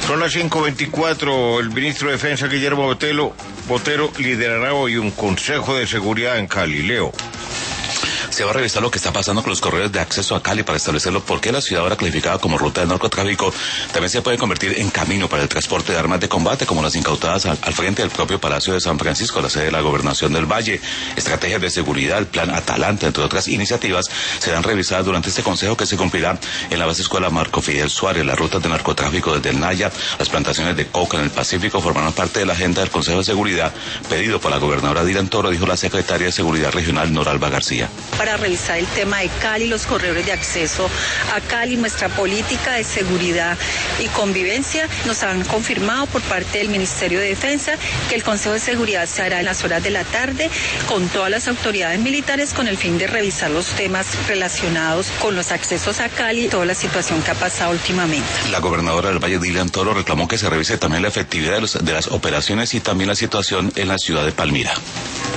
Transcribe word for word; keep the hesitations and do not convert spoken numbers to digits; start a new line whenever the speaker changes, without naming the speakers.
Son las cinco veinticuatro. El ministro de Defensa, Guillermo Botero, Botero, liderará hoy un Consejo de Seguridad en Cali. Leo.
Se va a revisar lo que está pasando con los corredores de acceso a Cali para establecerlo porque la ciudad ahora clasificada como ruta de narcotráfico también se puede convertir en camino para el transporte de armas de combate como las incautadas al, al frente del propio Palacio de San Francisco, la sede de la Gobernación del Valle. Estrategias de seguridad, el plan Atalanta, entre otras iniciativas, serán revisadas durante este consejo que se cumplirá en la base escuela Marco Fidel Suárez. Las rutas de narcotráfico desde el Naya, las plantaciones de coca en el Pacífico formarán parte de la agenda del Consejo de Seguridad pedido por la gobernadora Dylan Toro, dijo la secretaria de Seguridad Regional Noralba García.
Para revisar el tema de Cali, los corredores de acceso a Cali, nuestra política de seguridad y convivencia, nos han confirmado por parte del Ministerio de Defensa que el Consejo de Seguridad se hará en las horas de la tarde con todas las autoridades militares con el fin de revisar los temas relacionados con los accesos a Cali y toda la situación que ha pasado últimamente.
La gobernadora del Valle, Dylan Toro, reclamó que se revise también la efectividad de, los, de las operaciones y también la situación en la ciudad de Palmira.